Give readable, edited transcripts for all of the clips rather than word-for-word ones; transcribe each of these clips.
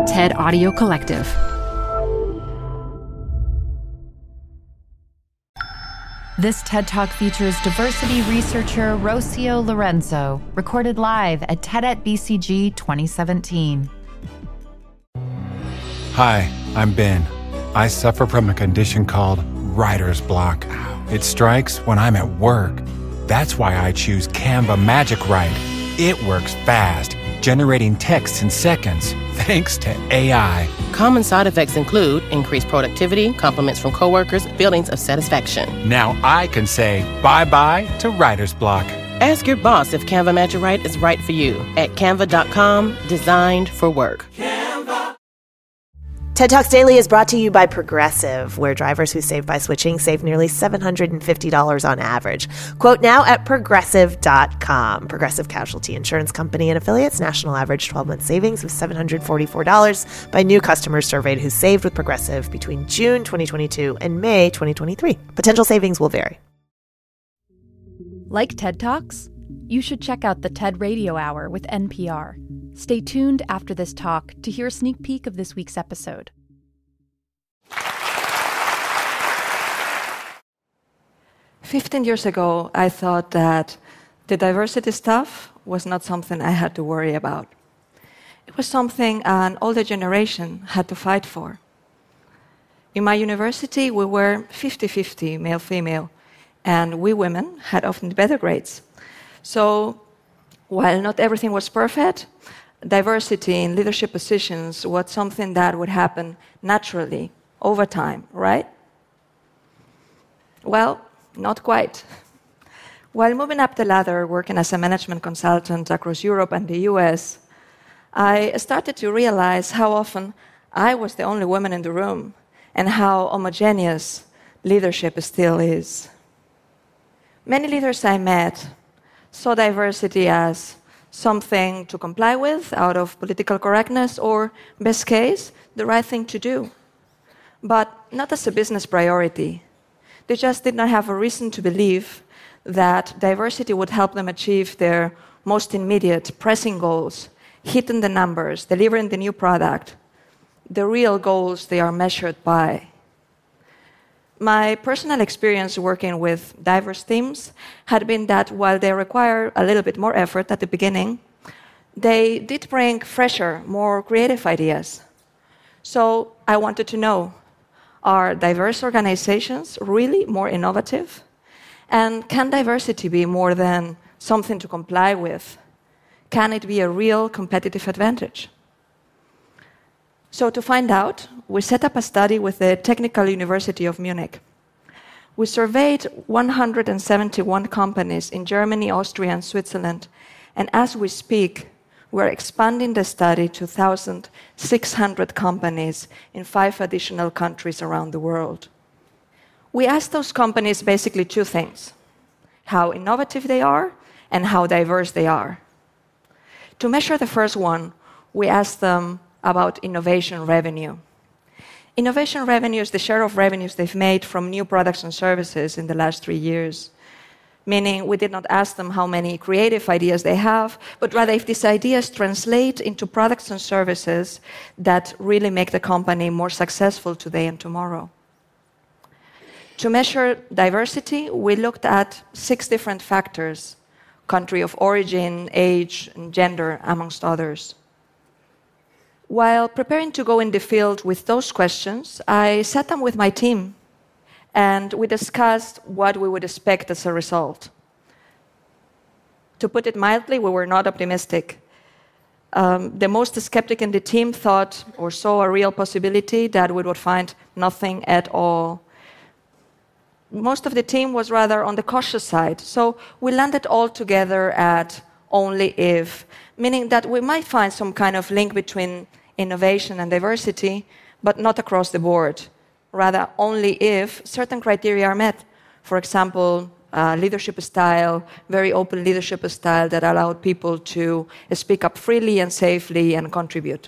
TED Audio Collective. This TED Talk features diversity researcher Rocio Lorenzo, recorded live at TED at BCG 2017. Hi, I'm Ben. I suffer from a condition called writer's block. It strikes when I'm at work. That's why I choose Canva Magic Write. It works fast, generating text in seconds, thanks to AI. Common side effects include increased productivity, compliments from coworkers, feelings of satisfaction. Now I can say bye-bye to writer's block. Ask your boss if Canva Magic Write is right for you at canva.com, designed for work. TED Talks Daily is brought to you by Progressive, where drivers who save by switching save nearly $750 on average. Quote now at Progressive.com. Progressive Casualty Insurance Company and affiliates. National average 12-month savings of $744 by new customers surveyed who saved with Progressive between June 2022 and May 2023. Potential savings will vary. Like TED Talks? You should check out the TED Radio Hour with NPR. Stay tuned after this talk to hear a sneak peek of this week's episode. 15 years ago, I thought that the diversity stuff was not something I had to worry about. It was something an older generation had to fight for. In my university, we were 50-50 male-female, and we women had often better grades. So, while not everything was perfect, diversity in leadership positions was something that would happen naturally over time, right? Well, not quite. While moving up the ladder, working as a management consultant across Europe and the US, I started to realize how often I was the only woman in the room and how homogeneous leadership still is. Many leaders I met saw diversity as something to comply with out of political correctness or, best case, the right thing to do, but not as a business priority. They just did not have a reason to believe that diversity would help them achieve their most immediate, pressing goals, hitting the numbers, delivering the new product, the real goals they are measured by. My personal experience working with diverse teams had been that while they require a little bit more effort at the beginning, they did bring fresher, more creative ideas. So I wanted to know, are diverse organizations really more innovative? And can diversity be more than something to comply with? Can it be a real competitive advantage? So to find out, we set up a study with the Technical University of Munich. We surveyed 171 companies in Germany, Austria, and Switzerland, and as we speak, we're expanding the study to 1,600 companies in 5 additional countries around the world. We asked those companies basically 2 things: how innovative they are and how diverse they are. To measure the first one, we asked them about innovation revenue. Innovation revenue is the share of revenues they've made from new products and services in the last 3 years. Meaning, we did not ask them how many creative ideas they have, but rather if these ideas translate into products and services that really make the company more successful today and tomorrow. To measure diversity, we looked at 6 different factors: country of origin, age, and gender, amongst others. While preparing to go in the field with those questions, I sat down with my team and we discussed what we would expect as a result. To put it mildly, we were not optimistic. The most skeptic in the team thought or saw a real possibility that we would find nothing at all. Most of the team was rather on the cautious side, so we landed all together at only if, meaning that we might find some kind of link between innovation and diversity, but not across the board. Rather, only if certain criteria are met. For example, leadership style, very open leadership style that allowed people to speak up freely and safely and contribute.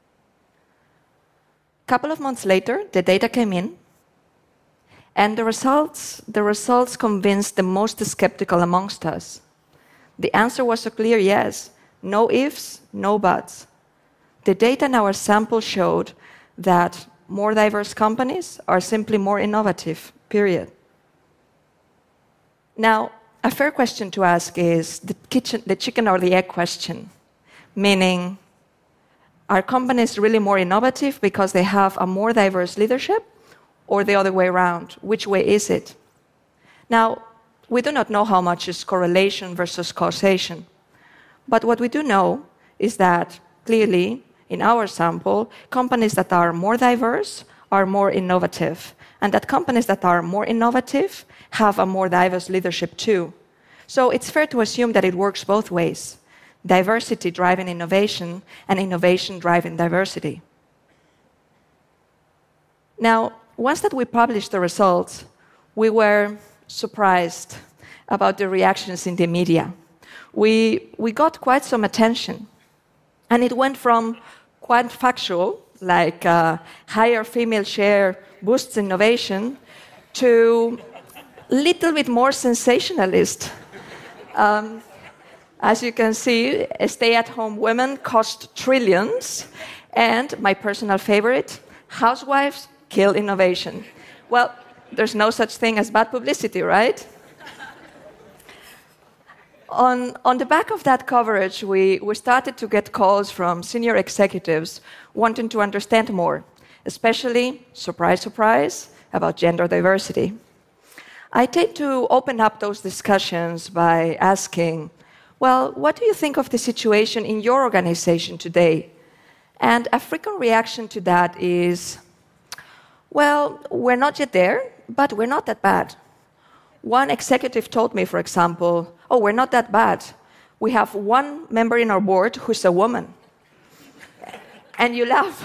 A couple of months later, the data came in, and the results convinced the most skeptical amongst us. The answer was a clear yes. No ifs, no buts. The data in our sample showed that more diverse companies are simply more innovative, period. Now, a fair question to ask is the chicken or the egg question, meaning, are companies really more innovative because they have a more diverse leadership, or the other way around? Which way is it? Now, we do not know how much is correlation versus causation, but what we do know is that clearly, in our sample, companies that are more diverse are more innovative, and that companies that are more innovative have a more diverse leadership too. So it's fair to assume that it works both ways. Diversity driving innovation, and innovation driving diversity. Now, once that we published the results, we were surprised about the reactions in the media. We got quite some attention, and it went from quite factual, like higher female share boosts innovation, to a little bit more sensationalist. As you can see, stay-at-home women cost trillions, and my personal favorite, housewives kill innovation. Well, there's no such thing as bad publicity, right? On the back of that coverage, we started to get calls from senior executives wanting to understand more, especially, surprise, surprise, about gender diversity. I tend to open up those discussions by asking, well, what do you think of the situation in your organization today? And a frequent reaction to that is, well, we're not yet there, but we're not that bad. One executive told me, for example, oh, we're not that bad. We have one member in our board who's a woman. And you laugh.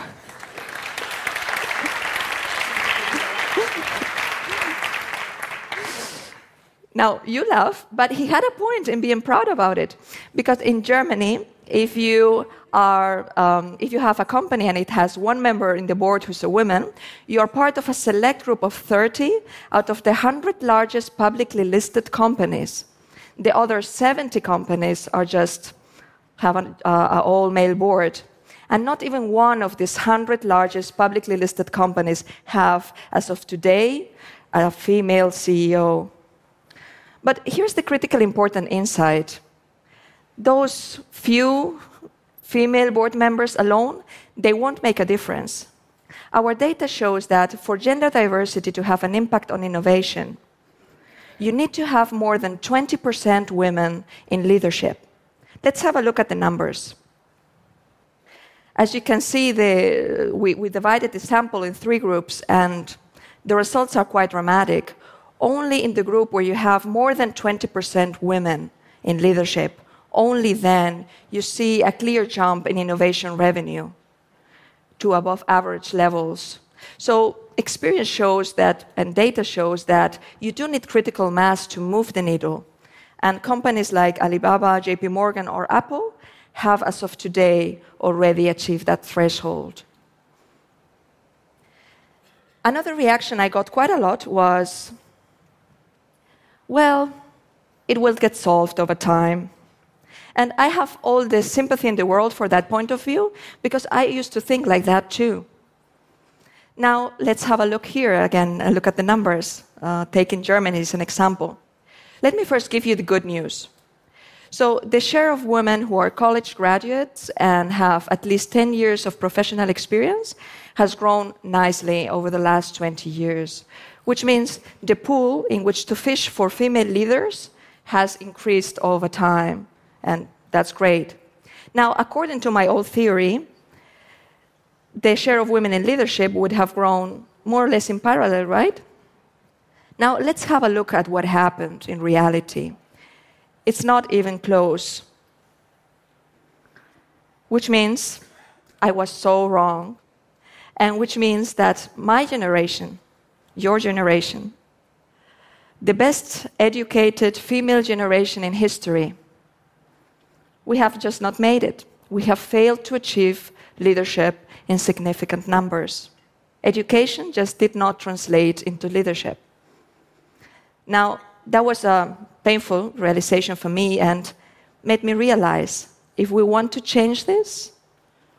Now, you laugh, but he had a point in being proud about it. Because in Germany, if you have a company and it has one member in the board who's a woman, you are part of a select group of 30 out of the 100 largest publicly listed companies. The other 70 companies have an all-male board. And not even one of these 100 largest publicly listed companies have, as of today, a female CEO. But here's the critically important insight. Those few female board members alone, they won't make a difference. Our data shows that for gender diversity to have an impact on innovation, you need to have more than 20% women in leadership. Let's have a look at the numbers. As you can see, we divided the sample in 3 groups, and the results are quite dramatic. Only in the group where you have more than 20% women in leadership, only then you see a clear jump in innovation revenue to above average levels. So experience shows that, and data shows that, you do need critical mass to move the needle. And companies like Alibaba, JP Morgan, or Apple have, as of today, already achieved that threshold. Another reaction I got quite a lot was, well, it will get solved over time. And I have all the sympathy in the world for that point of view, because I used to think like that too. Now, let's have a look here again, a look at the numbers. Taking Germany as an example. Let me first give you the good news. So the share of women who are college graduates and have at least 10 years of professional experience has grown nicely over the last 20 years, which means the pool in which to fish for female leaders has increased over time, and that's great. Now, according to my old theory, the share of women in leadership would have grown more or less in parallel, right? Now, let's have a look at what happened in reality. It's not even close. Which means I was so wrong. And which means that my generation, your generation, the best educated female generation in history, we have just not made it. We have failed to achieve leadership in significant numbers. Education just did not translate into leadership. Now, that was a painful realization for me and made me realize if we want to change this,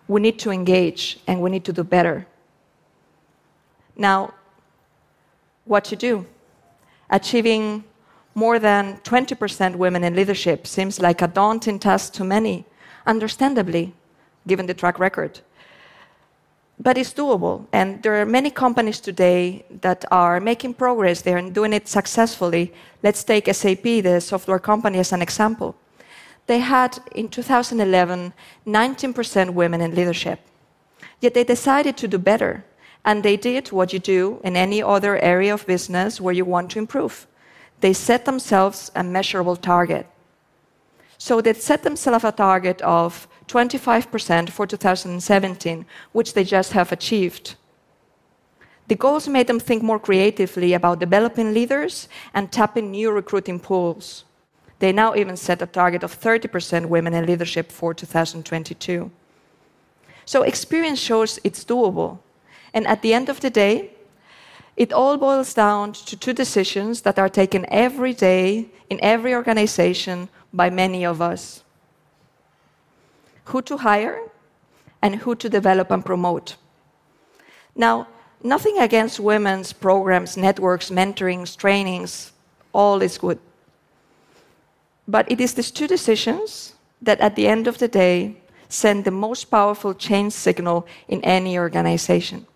We need to engage, and we need to do better. Now, what to do? Achieving more than 20% women in leadership seems like a daunting task to many, understandably, given the track record. But it's doable, and there are many companies today that are making progress there and doing it successfully. Let's take SAP, the software company, as an example. They had, in 2011, 19% women in leadership. Yet they decided to do better, and they did what you do in any other area of business where you want to improve. They set themselves a measurable target. So they set themselves a target of 25% for 2017, which they just have achieved. The goals made them think more creatively about developing leaders and tapping new recruiting pools. They now even set a target of 30% women in leadership for 2022. So experience shows it's doable. And at the end of the day, it all boils down to two decisions that are taken every day in every organization by many of us: who to hire and who to develop and promote. Now, nothing against women's programs, networks, mentorings, trainings, all is good. But it is these two decisions that at the end of the day send the most powerful change signal in any organization.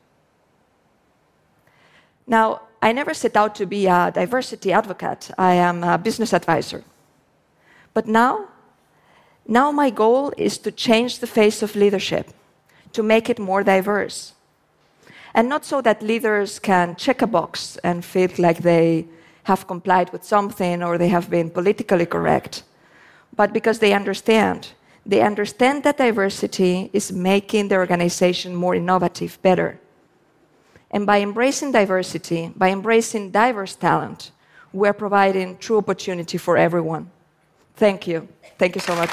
Now, I never set out to be a diversity advocate. I am a business advisor. But now my goal is to change the face of leadership, to make it more diverse. And not so that leaders can check a box and feel like they have complied with something or they have been politically correct, but because they understand that diversity is making the organization more innovative, better. And by embracing diversity, by embracing diverse talent, we're providing true opportunity for everyone. Thank you. Thank you so much.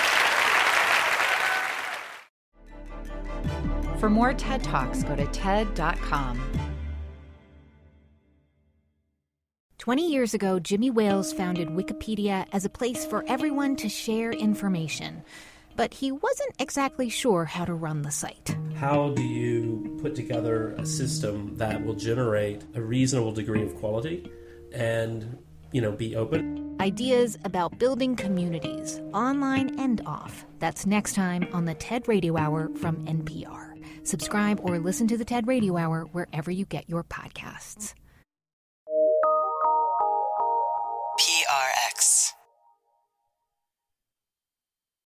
For more TED Talks, go to TED.com. 20 years ago, Jimmy Wales founded Wikipedia as a place for everyone to share information. But he wasn't exactly sure how to run the site. How do you put together a system that will generate a reasonable degree of quality and, be open? Ideas about building communities, online and off. That's next time on the TED Radio Hour from NPR. Subscribe or listen to the TED Radio Hour wherever you get your podcasts.